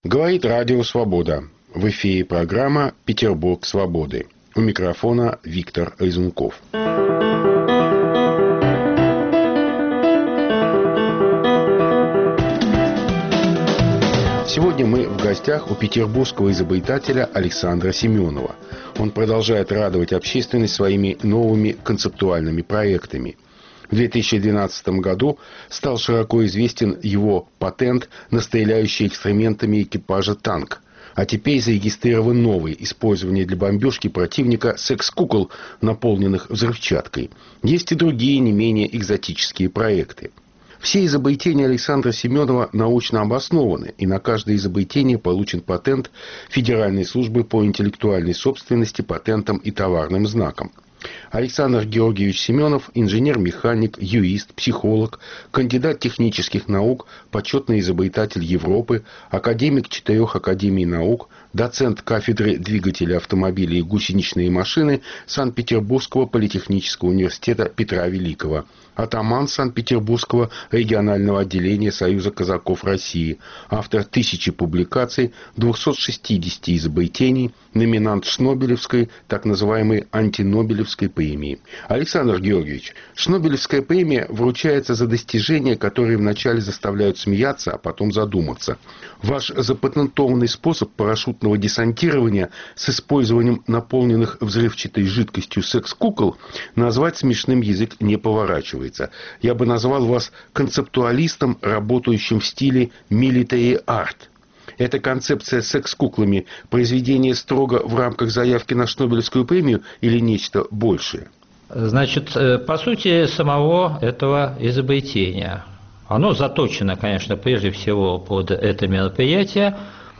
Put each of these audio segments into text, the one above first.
Говорит Радио Свобода. В эфире программа «Петербург свободы». У микрофона Виктор Лизунков. Сегодня мы в гостях у петербургского изобретателя Александра Семенова. Он продолжает радовать общественность своими новыми концептуальными проектами. В 2012 году стал широко известен его патент на стреляющий экскрементами экипажа танк. А теперь зарегистрирован новый, использование для бомбежки противника секс-кукол, наполненных взрывчаткой. Есть и другие не менее экзотические проекты. Все изобретения Александра Семенова научно обоснованы, и на каждое изобретение получен патент Федеральной службы по интеллектуальной собственности, патентам и товарным знакам. Александр Георгиевич Семенов – инженер-механик, юрист, психолог, кандидат технических наук, почетный изобретатель Европы, академик 4 академий наук, доцент кафедры двигателей автомобилей и гусеничные машины Санкт-Петербургского политехнического университета Петра Великого, атаман Санкт-Петербургского регионального отделения Союза казаков России, автор 1000 публикаций, 260 изобретений, номинант Шнобелевской, так называемой антинобелевской премии. Александр Георгиевич, Шнобелевская премия вручается за достижения, которые вначале заставляют смеяться, а потом задуматься. Ваш запатентованный способ парашютного десантирования с использованием наполненных взрывчатой жидкостью секс-кукол назвать смешным язык не поворачивается. Я бы назвал вас концептуалистом, работающим в стиле military art. Эта концепция с секс-куклами – произведение строго в рамках заявки на Шнобелевскую премию или нечто большее? Значит, по сути самого этого изобретения. Оно заточено, конечно, прежде всего под это мероприятие,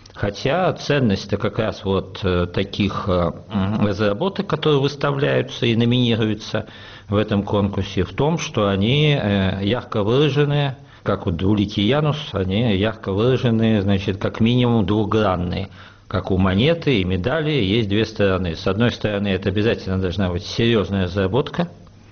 хотя ценность-то как раз вот таких разработок, которые выставляются и номинируются в этом конкурсе, в том, что они ярко выражены, как вот у Ликиянус, они ярко выражены, значит, как минимум двугранные. Как у монеты и медали есть две стороны. С одной стороны, это обязательно должна быть серьезная разработка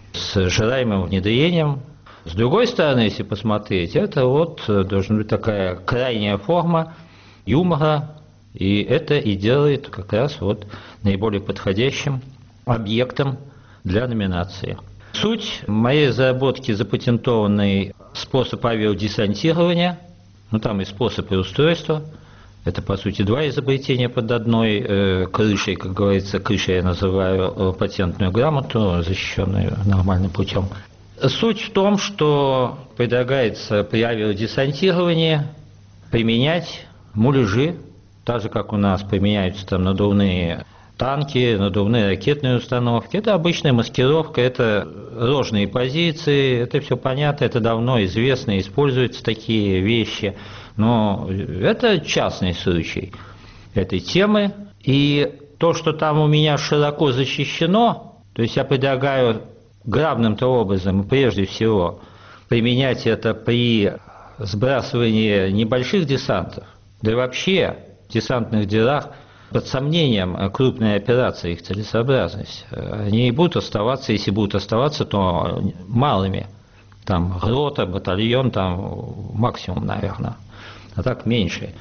с желаемым внедрением. С другой стороны, если посмотреть, это вот должна быть такая крайняя форма юмора, и это и делает как раз вот наиболее подходящим объектом для номинации. Суть моей разработки — запатентованный способ авиадесантирования, там и способ, и устройство. Это, по сути, два изобретения под одной крышей, как говорится, крышей я называю патентную грамоту, защищенную нормальным путем. Суть в том, что предлагается при авиадесантировании применять муляжи, так же, как у нас применяются там надувные танки, надувные ракетные установки. Это обычная маскировка, это ложные позиции, это все понятно, это давно известно, используются такие вещи. Но это частный случай этой темы. И то, что там у меня широко защищено, то есть я предлагаю главным-то образом, прежде всего, применять это при сбрасывании небольших десантов, да и вообще в десантных делах под сомнением крупные операции, их целесообразность. Они и будут оставаться, если будут оставаться, то малыми. Там рота, батальон, там максимум, наверное, а так меньше.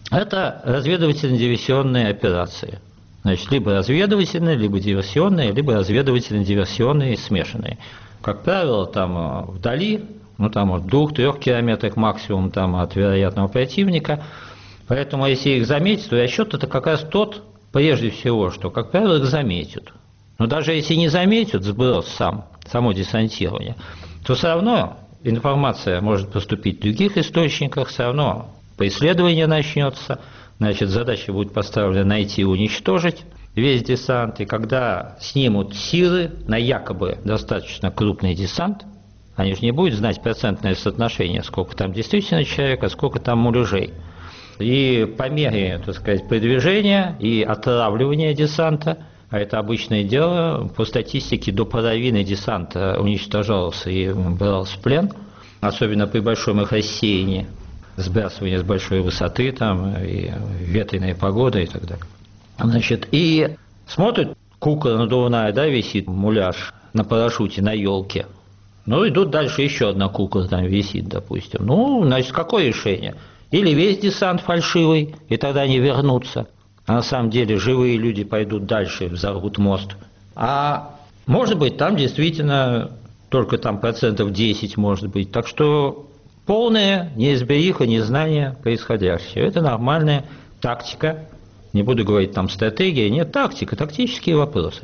Это разведывательно-диверсионные операции. Значит, либо разведывательные, либо диверсионные, либо разведывательно-диверсионные смешанные. Как правило, там вдали, там в 2-3 километрах максимум там, от вероятного противника. Поэтому, если их заметить, то расчет это как раз тот, прежде всего, что, как правило, их заметят. Но даже если не заметят сброс само десантирование, то все равно информация может поступить в других источниках, все равно преследование начнется, значит, задача будет поставлена найти и уничтожить весь десант, и когда снимут силы на якобы достаточно крупный десант, они же не будут знать процентное соотношение, сколько там действительно человек, а сколько там муляжей. И по мере, так сказать, продвижения и отравливания десанта, а это обычное дело, по статистике до половины десанта уничтожался и брался в плен, особенно при большом их рассеянии, сбрасывание с большой высоты, там, и ветреная погода и так далее. Значит, и смотрят, кукла надувная, да, висит, муляж на парашюте, на елке. Идут дальше, еще одна кукла там висит, допустим. Значит, какое решение? Или весь десант фальшивый, и тогда они вернутся. А на самом деле живые люди пойдут дальше, взорвут мост. А может быть, там действительно только там 10% может быть. Так что полная неразбериха, незнание происходящего. Это нормальная тактика. Не буду говорить там стратегия, нет, тактика, тактические вопросы.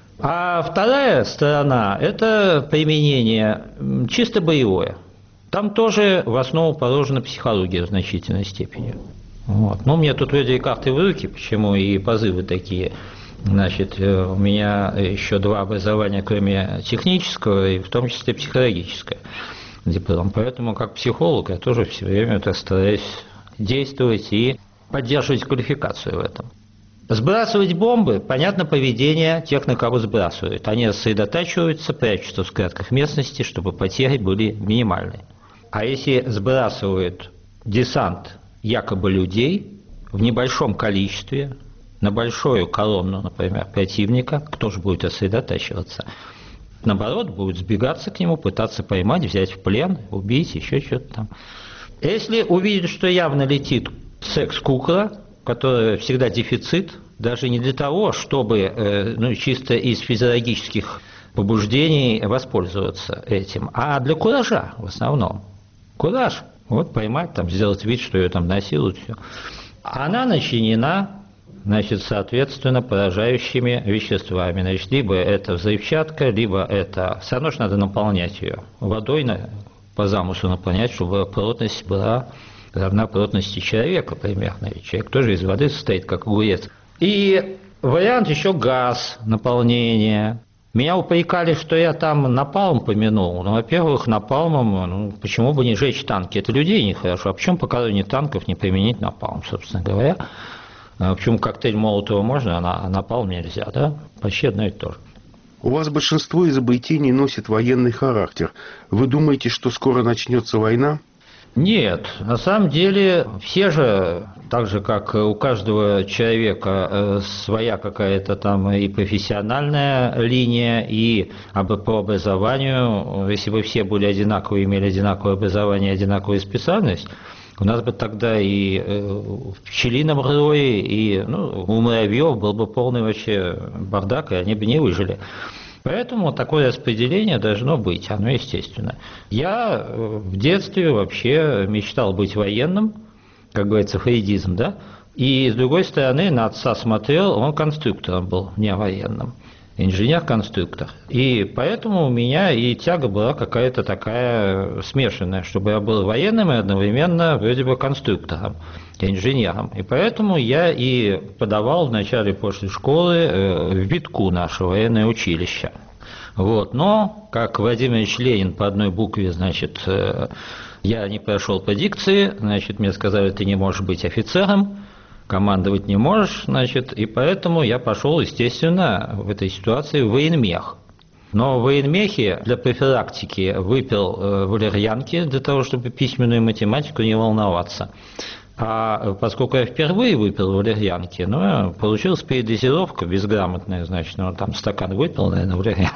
А вторая сторона – это применение чисто боевое. Там тоже в основу положена психология в значительной степени. Вот. Ну, у меня тут вроде карты в руки, почему и позывы такие. Значит, у меня еще 2 образования, кроме технического, и в том числе психологическое диплом. Поэтому как психолог я тоже все время стараюсь действовать и поддерживать квалификацию в этом. Сбрасывать бомбы, понятно, поведение тех, на кого сбрасывают. Они сосредотачиваются, прячутся в складках местности, чтобы потери были минимальны. А если сбрасывают десант якобы людей в небольшом количестве, на большую колонну, например, противника, кто же будет сосредотачиваться? Наоборот, будут сбегаться к нему, пытаться поймать, взять в плен, убить, еще что-то там. Если увидят, что явно летит секс-кукла, которая всегда дефицит, даже не для того, чтобы чисто из физиологических побуждений воспользоваться этим, а для куража в основном. Кураж. Вот поймать, там, сделать вид, что ее там насилуют, все. Она начинена, значит, соответственно, поражающими веществами. Значит, либо это взрывчатка, либо это... Все равно же надо наполнять ее водой, по замыслу наполнять, чтобы плотность была равна плотности человека примерно. Ведь человек тоже из воды состоит, как огурец. И вариант еще газ наполнения. Меня упрекали, что я там напалм помянул. Ну, во-первых, напалмом, почему бы не жечь танки? Это людей нехорошо. А почему по колонне танков не применить напалм, собственно говоря? Почему коктейль Молотова можно, а напалм нельзя, да? Почти одно и то же. У вас большинство изобретений носит военный характер. Вы думаете, что скоро начнется война? Нет, на самом деле все же, так же как у каждого человека своя какая-то там и профессиональная линия, и по образованию, если бы все были одинаковые, имели одинаковое образование, одинаковую специальность, у нас бы тогда и в пчелином рое, и у муравьев был бы полный вообще бардак, и они бы не выжили. Поэтому такое распределение должно быть, оно естественно. Я в детстве вообще мечтал быть военным, как говорится, фрейдизм, да? И с другой стороны, на отца смотрел, он конструктором был, не военным, инженер-конструктор. И поэтому у меня и тяга была какая-то такая смешанная, чтобы я был военным и одновременно вроде бы конструктором, инженером. И поэтому я и подавал вначале после школы в ВИТКУ, наше военное училище. Вот. Но, как Владимир Ильич Ленин по одной букве, значит, я не прошел по дикции, значит, мне сказали, ты не можешь быть офицером, командовать не можешь, значит, и поэтому я пошел, естественно, в этой ситуации в военмех. Но в военмехе для профилактики выпил валерьянки для того, чтобы письменную математику не волноваться. А поскольку я впервые выпил валерьянки, получилась передозировка безграмотная, значит, там стакан выпил, наверное, валерьянки.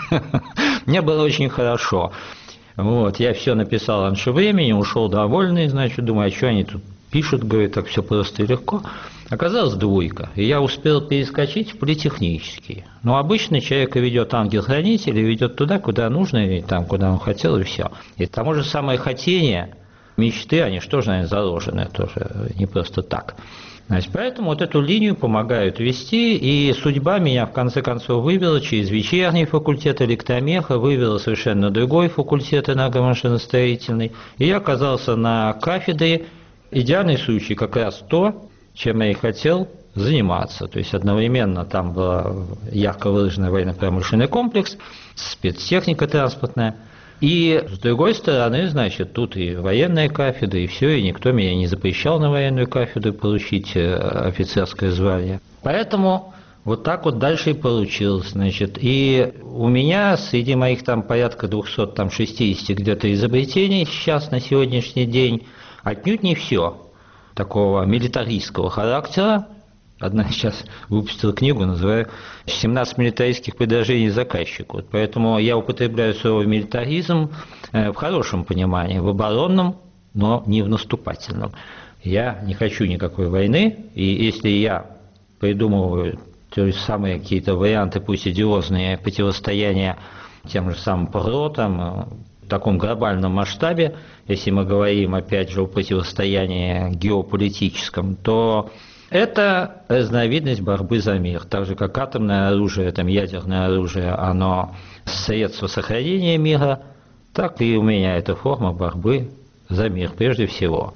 Мне было очень хорошо. Вот, я все написал раньше времени, ушел довольный, значит, думаю, а что они тут пишут, говорят, так все просто и легко. Оказалось 2, и я успел перескочить в политехнический. Но обычно человека ведет ангел-хранитель и ведет туда, куда нужно, и там, куда он хотел, и все. И к тому же самое хотение, мечты, они что же, наверное, заложены тоже не просто так. Значит, поэтому вот эту линию помогают вести, и судьба меня в конце концов вывела через вечерний факультет электромеха, вывела совершенно другой факультет энергомашиностроительный, и я оказался на кафедре. Идеальный случай как раз то, чем я и хотел заниматься. То есть одновременно там был ярко выраженный военно-промышленный комплекс, спецтехника транспортная. И с другой стороны, значит, тут и военная кафедра, и все, и никто меня не запрещал на военную кафедру получить офицерское звание. Поэтому вот так вот дальше и получилось, значит. И у меня среди моих там порядка 260 где-то изобретений сейчас на сегодняшний день отнюдь не все такого милитаристского характера. Одна сейчас выпустила книгу, называю «17 милитаристских предложений заказчику». Вот поэтому я употребляю слово «милитаризм» в хорошем понимании, в оборонном, но не в наступательном. Я не хочу никакой войны, и если я придумываю те же самые какие-то варианты, пусть идиозные, противостояния тем же самым ПРО, в таком глобальном масштабе, если мы говорим, опять же, о противостоянии геополитическом, то это разновидность борьбы за мир. Так же, как атомное оружие, ядерное оружие, оно средство сохранения мира, так и у меня это форма борьбы за мир, прежде всего.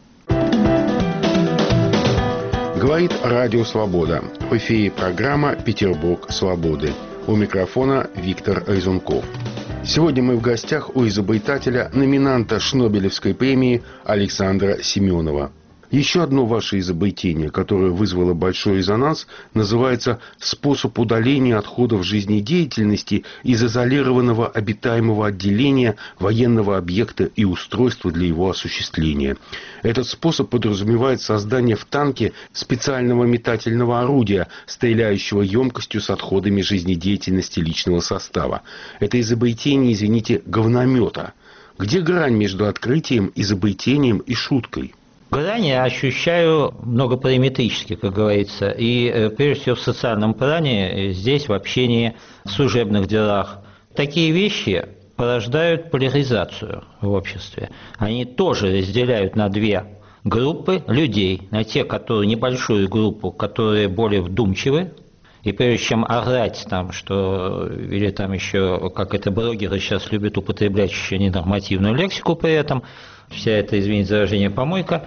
Говорит Радио Свобода. В эфире программа «Петербург свободы». У микрофона Виктор Резунков. Сегодня мы в гостях у изобретателя, номинанта Шнобелевской премии Александра Семенова. Еще одно ваше изобретение, которое вызвало большой резонанс, называется «Способ удаления отходов жизнедеятельности из изолированного обитаемого отделения военного объекта и устройства для его осуществления». Этот способ подразумевает создание в танке специального метательного орудия, стреляющего емкостью с отходами жизнедеятельности личного состава. Это изобретение, говномета. Где грань между открытием, изобретением и шуткой? Грань я ощущаю многопараметрически, как говорится, и прежде всего в социальном плане, здесь в общении, в служебных делах. Такие вещи порождают поляризацию в обществе. Они тоже разделяют на две группы людей, на те, которые небольшую группу, которые более вдумчивы, и прежде чем орать что, или еще, как это блогеры сейчас любят употреблять еще ненормативную лексику при этом, вся эта, извините за выражение, помойка,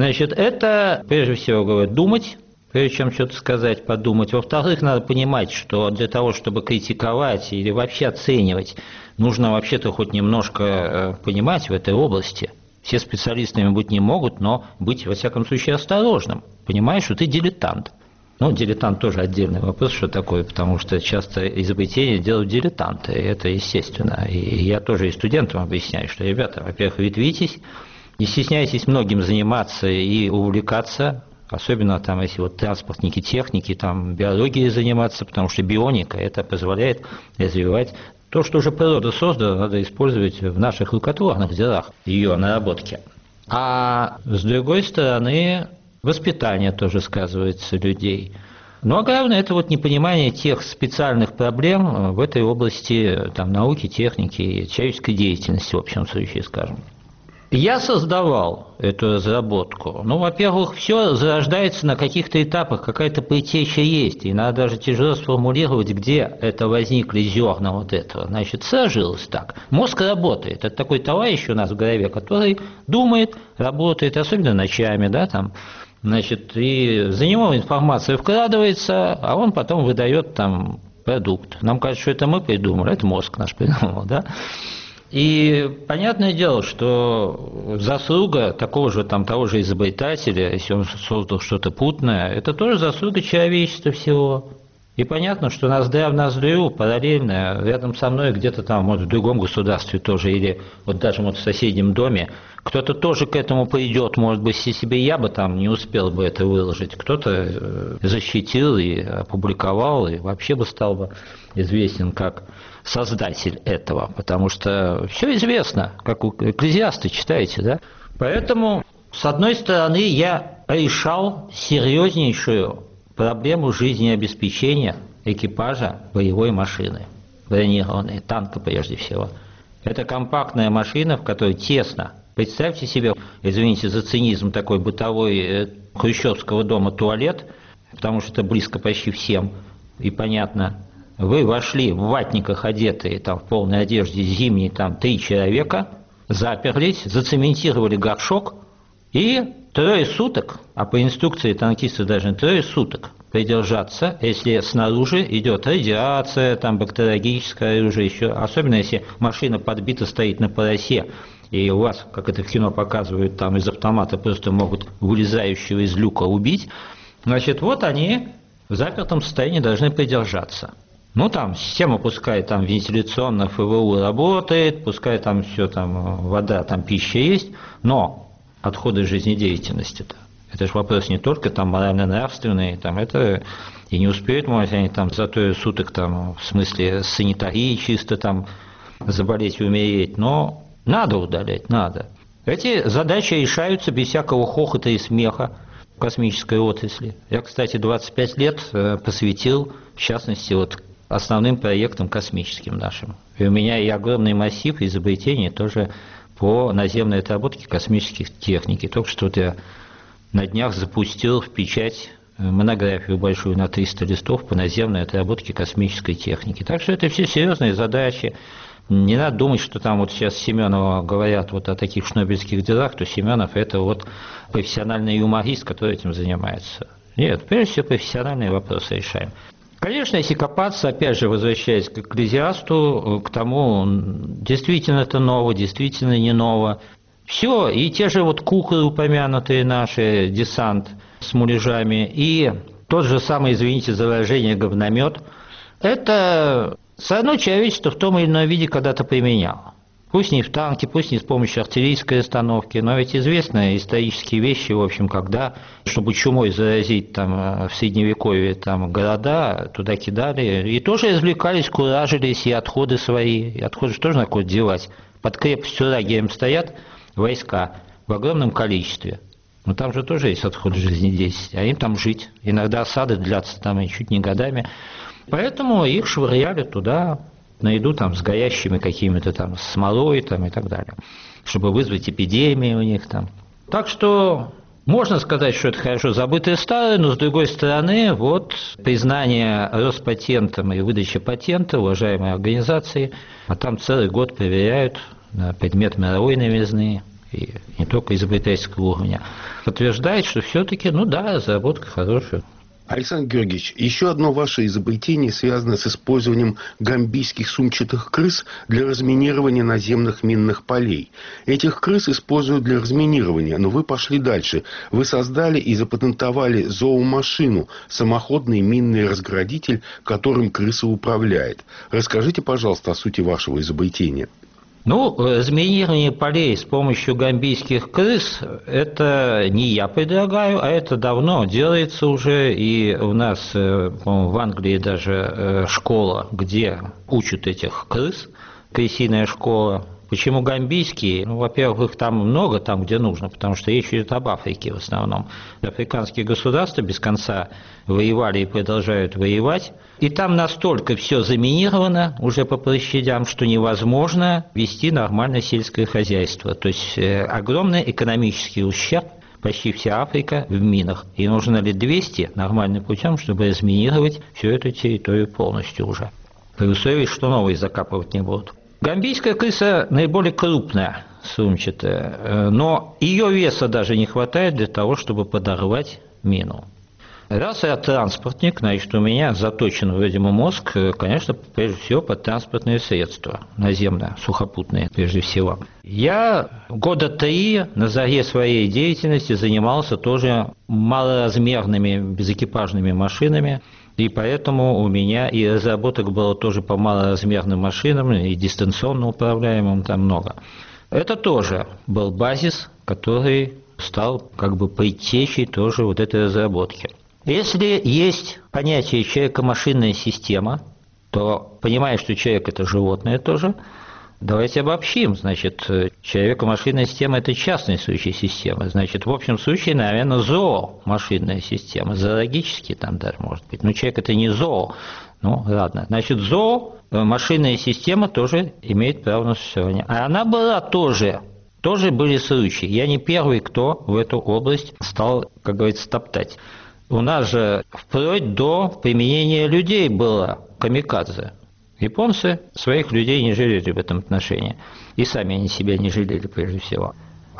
это, прежде всего, говорят, думать, прежде чем что-то сказать, подумать. Во-вторых, надо понимать, что для того, чтобы критиковать или вообще оценивать, нужно вообще-то хоть немножко понимать в этой области. Все специалистами быть не могут, но быть, во всяком случае, осторожным. Понимаешь, что ты дилетант. Дилетант тоже отдельный вопрос, что такое, потому что часто изобретения делают дилетанты, и это естественно. И я тоже и студентам объясняю, что, ребята, во-первых, ветвитесь, не стесняйтесь многим заниматься и увлекаться, особенно если транспортники, техники, биологией заниматься, потому что бионика это позволяет развивать то, что уже природа создала, надо использовать в наших рукотворных делах, ее наработки. А с другой стороны, воспитание тоже сказывается людей. А главное, это непонимание тех специальных проблем в этой области науки, техники и человеческой деятельности, в общем случае, скажем. Я создавал эту разработку. Во-первых, все зарождается на каких-то этапах, какая-то предтеча есть, и надо даже тяжело сформулировать, где это возникли зерна этого. Сложилось так. Мозг работает. Это такой товарищ у нас в голове, который думает, работает, особенно ночами, и за него информация вкладывается, а он потом выдает продукт. Нам кажется, что это мы придумали, это мозг наш придумал, И понятное дело, что заслуга того же изобретателя, если он создал что-то путное, это тоже заслуга человечества всего. И понятно, что ноздря в ноздрю параллельно, рядом со мной где-то в другом государстве тоже, или даже в соседнем доме, кто-то тоже к этому придет, может быть, если себе я бы не успел бы это выложить, кто-то защитил и опубликовал, и вообще бы стал бы известен как создатель этого, потому что все известно, как у Экклезиаста читаете, да? Поэтому, с одной стороны, я решал серьезнейшую проблему жизнеобеспечения экипажа боевой машины, бронированной, танка прежде всего. Это компактная машина, в которой тесно. Представьте себе, извините за цинизм такой бытовой, хрущевского дома туалет, потому что это близко почти всем, и понятно. Вы вошли в ватниках одетые, в полной одежде зимней, 3 человека, заперлись, зацементировали горшок и 3 суток, а по инструкции танкисты должны 3 суток придержаться, если снаружи идет радиация, бактериологическое оружие еще, особенно если машина подбита стоит на полосе, и у вас, как это в кино показывают, из автомата просто могут вылезающего из люка убить, они в запертом состоянии должны придержаться. Система пускай вентиляционно ФВУ работает, пускай все вода, пища есть, но отходы жизнедеятельности-то, это же вопрос не только морально-нравственный, это и не успеют, может, они за 3 суток, в смысле санитарии чисто заболеть и умереть, но надо удалять, надо. Эти задачи решаются без всякого хохота и смеха в космической отрасли. Я, кстати, 25 лет посвятил, в частности, вот основным проектам космическим нашим. И у меня и огромный массив изобретений тоже по наземной отработке космических техники. Только что я на днях запустил в печать монографию большую на 300 листов по наземной отработке космической техники. Так что это все серьезные задачи. Не надо думать, что там вот сейчас Семенова говорят вот о таких шнобелевских делах, то Семенов это вот профессиональный юморист, который этим занимается. Нет, прежде всего профессиональные вопросы решаем. Конечно, если копаться, опять же, возвращаясь к экклезиасту, к тому, действительно это ново, действительно не ново. Все, и те же вот куклы упомянутые наши, десант с муляжами, и тот же самый, извините за выражение, говномет, это все равно человечество в том или ином виде когда-то применяло. Пусть не в танке, пусть не с помощью артиллерийской установки, но ведь известны исторические вещи, в общем, когда, чтобы чумой заразить там, в Средневековье там, города, туда кидали, и тоже извлекались, куражились, и отходы свои, и отходы же тоже надо куда девать. Под крепостью лагерем стоят войска в огромном количестве. Но там же тоже есть отходы жизнедействия, а им там жить. Иногда осады длятся там и чуть не годами. Поэтому их швыряли туда, на еду там с горящими какими-то там смолой там и так далее, чтобы вызвать эпидемии у них там. Так что можно сказать, что это хорошо забытое старое, но с другой стороны, вот признание Роспатентом и выдача патента уважаемой организации, а там целый год проверяют на предмет мировой новизны и не только изобретательского уровня, подтверждает, что все-таки, ну да, разработка хорошая. Александр Георгиевич, еще одно ваше изобретение связано с использованием гамбийских сумчатых крыс для разминирования наземных минных полей. Этих крыс используют для разминирования, но вы пошли дальше. Вы создали и запатентовали зоомашину, самоходный минный разградитель, которым крыса управляет. Расскажите, пожалуйста, о сути вашего изобретения. Ну, разминирование полей с помощью гамбийских крыс – это не я предлагаю, а это давно делается уже, и у нас, по-моему, в Англии даже школа, где учат этих крыс, крысиная школа. Почему гамбийские? Ну, во-первых, их там много, там, где нужно, потому что речь идет об Африке в основном. Африканские государства без конца воевали и продолжают воевать. И там настолько все заминировано уже по площадям, что невозможно вести нормальное сельское хозяйство. То есть огромный экономический ущерб, почти вся Африка в минах. И нужно лет 200 нормальным путем, чтобы разминировать всю эту территорию полностью уже. При условии, что новые закапывать не будут. Гамбийская крыса наиболее крупная, сумчатая, но ее веса даже не хватает для того, чтобы подорвать мину. Раз я транспортник, значит, у меня заточен, видимо, мозг, конечно, прежде всего под транспортные средства, наземные, сухопутные, прежде всего. Я года 3 на заре своей деятельности занимался тоже малоразмерными безэкипажными машинами, и поэтому у меня и разработок было тоже по малоразмерным машинам, и дистанционно управляемым, там много. Это тоже был базис, который стал как бы предтечей тоже вот этой разработки. Если есть понятие человеко-машинная система, то, понимая, что человек – это животное тоже, давайте обобщим. Значит, человеко-машинная система – это частный случай системы. Значит, в общем случае, наверное, зоомашинная система. Зоологически там даже может быть. Но человек – это не зоо. Ну, ладно. Значит, зоомашинная система тоже имеет право на существование. А она была тоже были случаи. Я не первый, кто в эту область стал, как говорится, топтать. У нас же вплоть до применения людей было камикадзе. Японцы своих людей не жалели в этом отношении. И сами они себя не жалели прежде всего.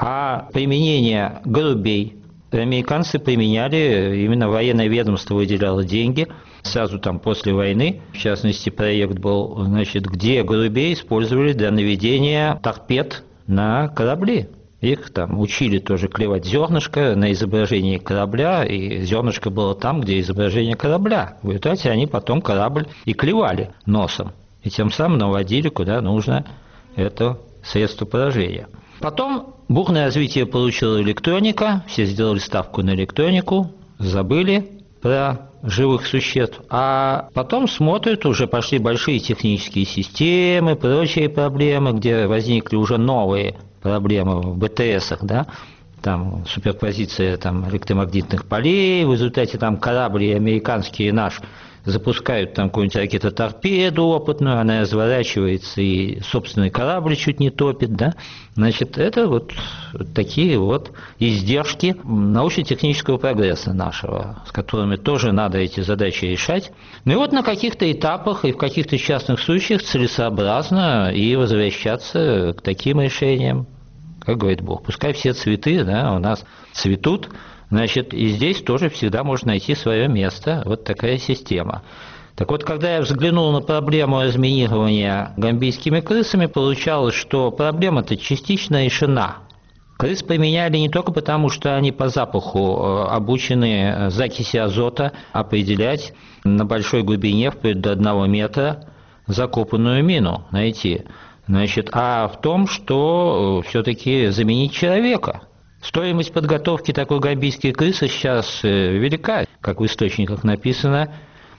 А применение голубей американцы применяли, именно военное ведомство выделяло деньги сразу там после войны. В частности, проект был, значит, где голубей использовали для наведения торпед на корабли. Их там учили тоже клевать зернышко на изображении корабля, и зернышко было там, где изображение корабля. В результате они потом корабль и клевали носом, и тем самым наводили куда нужно это средство поражения. Потом бурное развитие получила электроника, все сделали ставку на электронику, забыли про живых существ, а потом смотрят, уже пошли большие технические системы, прочие проблемы, где возникли уже новые проблемы в БТСах, да, там суперпозиция там, электромагнитных полей, в результате там корабли американские и наш запускают там какую-нибудь ракетоторпеду опытную, она разворачивается и собственный корабль чуть не топит, да, значит, это вот такие вот издержки научно-технического прогресса нашего, с которыми тоже надо эти задачи решать. Ну и вот на каких-то этапах и в каких-то частных случаях целесообразно и возвращаться к таким решениям, как говорит Бог, пускай все цветы, да, у нас цветут. Значит, и здесь тоже всегда можно найти свое место, вот такая система. Так вот, когда я взглянул на проблему разминирования гамбийскими крысами, получалось, что проблема-то частично решена. Крыс поменяли не только потому, что они по запаху обучены закиси азота определять на большой глубине, вплоть до 1 метра, закопанную мину найти, значит, а в том, что все-таки заменить человека. Стоимость подготовки такой гамбийской крысы сейчас велика, как в источниках написано,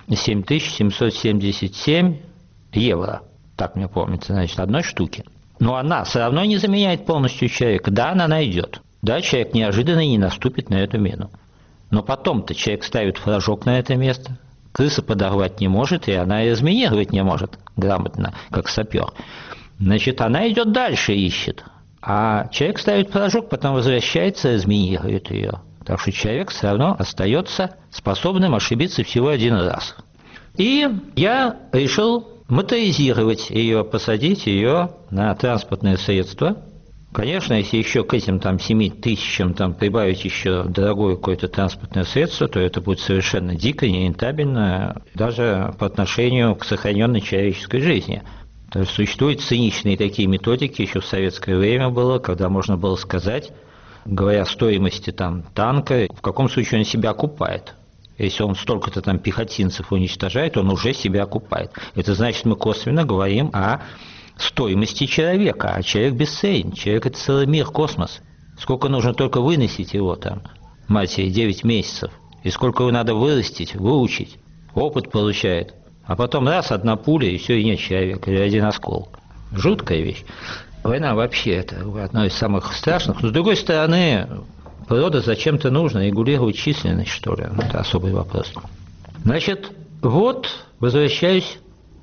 7777 евро, так мне помнится, значит, одной штуки. Но она все равно не заменяет полностью человека. Да, она найдет. Да, человек неожиданно не наступит на эту мину. Но потом-то человек ставит флажок на это место, крыса подорвать не может, и она и разминировать не может грамотно, как сапер. Значит, она идет дальше, ищет. А человек ставит флажок, потом возвращается и разминирует ее. Так что человек все равно остается способным ошибиться всего один раз. И я решил моторизировать ее, посадить ее на транспортное средство. Конечно, если еще к этим 7 тысячам прибавить еще дорогое какое-то транспортное средство, то это будет совершенно дико, нерентабельно, даже по отношению к сохраненной человеческой жизни. То есть существуют циничные такие методики, еще в советское время было, когда можно было сказать, говоря о стоимости танка, в каком случае он себя окупает. Если он столько-то пехотинцев уничтожает, он уже себя окупает. Это значит, мы косвенно говорим о стоимости человека, а человек бесценен, человек – это целый мир, космос. Сколько нужно только выносить его матери, 9 месяцев, и сколько его надо вырастить, выучить, опыт получает. А потом раз, 1 пуля, и все, и нет человека, или 1 осколок. Жуткая вещь. Война вообще это одно из самых страшных. Но с другой стороны, природа зачем-то нужно регулировать численность, что ли. Это особый вопрос. Значит, вот возвращаюсь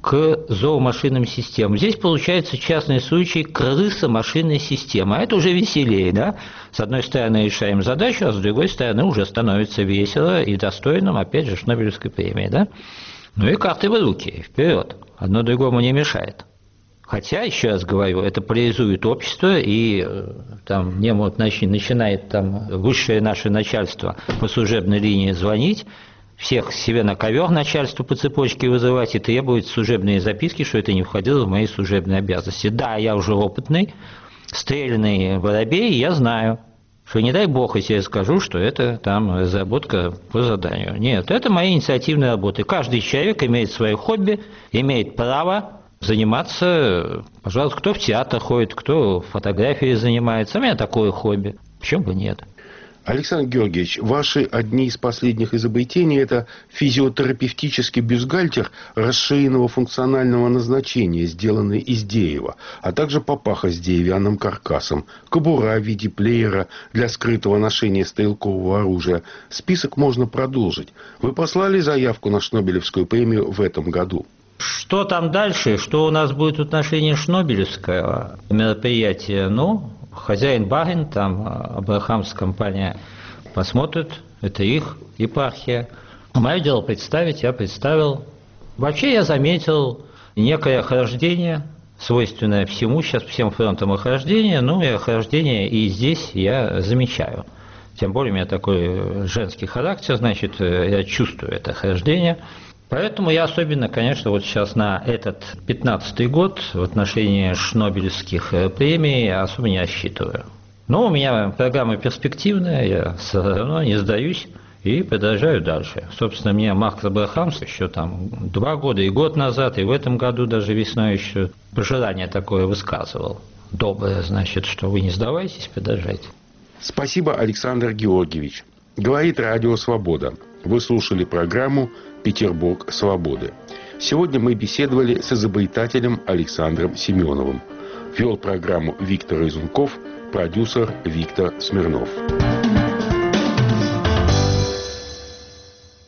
к зоомашинным системам. Здесь получается частный случай крыса-машинной системы. А это уже веселее, да? С одной стороны решаем задачу, а с другой стороны уже становится весело и достойным, опять же, Шнобелевской премии, да? Ну и карты в руки, вперед. Одно другому не мешает. Хотя, еще раз говорю, это поляризует общество, и мне начинает высшее наше начальство по служебной линии звонить, всех себе на ковер начальству по цепочке вызывать и требовать служебные записки, что это не входило в мои служебные обязанности. Да, я уже опытный, стрельный воробей, я знаю, что не дай бог, если я скажу, что это разработка по заданию. Нет, это мои инициативные работы. Каждый человек имеет свое хобби, имеет право заниматься, пожалуйста, кто в театр ходит, кто фотографией занимается. У меня такое хобби. Почему бы нет? Александр Георгиевич, ваши одни из последних изобретений – это физиотерапевтический бюстгальтер расширенного функционального назначения, сделанный из дерева, а также папаха с деревянным каркасом, кобура в виде плеера для скрытого ношения стрелкового оружия. Список можно продолжить. Вы послали заявку на Шнобелевскую премию в этом году? Что там дальше? Что у нас будет в отношении Шнобелевского мероприятия? Хозяин барин, Абрахамс компания посмотрит, это их епархия. Мое дело представить, я представил. Вообще я заметил некое охлаждение, свойственное всему, сейчас всем фронтам охлаждение, и охлаждение и здесь я замечаю. Тем более у меня такой женский характер, значит, я чувствую это охлаждение. Поэтому я особенно, конечно, вот сейчас на этот 15-й год в отношении Шнобелевских премий особо не рассчитываю. Но у меня программа перспективная, я все равно не сдаюсь и продолжаю дальше. Собственно, мне Маркс Абрахамс еще 2 года и год назад, и в этом году даже весной еще пожелание такое высказывал. Доброе, значит, что вы не сдавайтесь, продолжайте. Спасибо, Александр Георгиевич. Говорит Радио Свобода. Вы слушали программу «Петербург свободы». Сегодня мы беседовали с изобретателем Александром Семеновым. Вел программу Виктор Изунков, продюсер Виктор Смирнов.